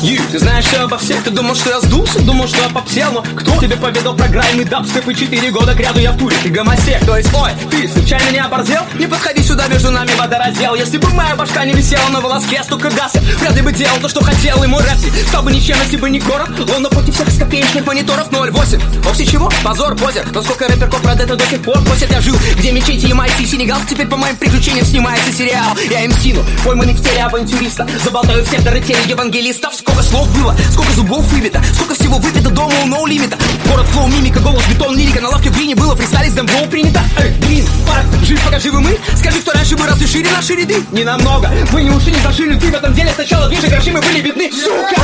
Ты знаешь все обо всех, ты думал, что я сдулся, думал, что я попсел. Но кто тебе поведал про грайм и дабстеп, и 4 года кряду я в туре, ты гомосек. То есть, ой, ты случайно не оборзел? Не подходи сюда, между нами водораздел. Если бы моя башка не висела на волоске, столько гаса, вряд ли бы делал то, что хотел. И мой рэп стал бы ничем, если бы не город. Он напротив всех скопеечных мониторов 0,8. Вовсе чего? Позор, позер. Но сколько рэперков про это до сих пор просят. Я жил, где мечети и майки и Сенегал. Теперь по моим приключениям снимается сериал. Я МС-ну, пойманный в теле авантюриста. Заболтаю всех до теле евангелистов. Сколько слов было, сколько зубов выбито, сколько всего выпито дома у ноу лимита. Город флоу, мимика, голос, бетон, лирика. На лавке в глине было фристайлить, с демблоу принято. Эй, блин, парк, жив, пока живы мы. Скажи, кто раньше бы раз и шире наши ряды. Не намного, вы не ушли, не зашили. Ты в этом деле сначала движи, гроши мы были бедны. Сука!